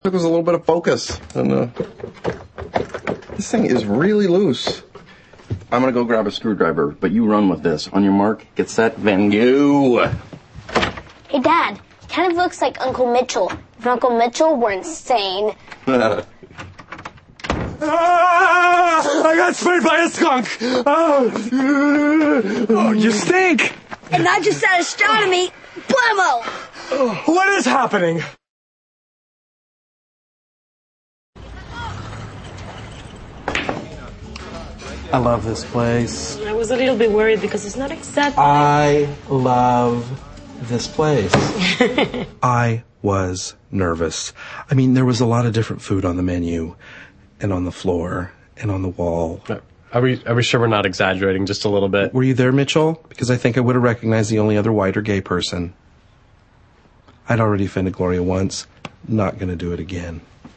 There's a little bit of focus. And this thing is really loose. I'm going to go grab a screwdriver, but you run with this. On your mark, get set, Van Gogh. Hey, Dad, he kind of looks like Uncle Mitchell. If Uncle Mitchell were insane. I got sprayed by a skunk. Oh, you stink. And not just at astronomy. Blammo! What is happening? I love this place. I was a little bit worried because it's not exactly... I love this place. I was nervous. I mean, there was a lot of different food on the menu, and on the floor, and on the wall. Are we sure we're not exaggerating just a little bit? Were you there, Mitchell? Because I think I would have recognized the only other white or gay person. I'd already offended Gloria once. Not gonna do it again.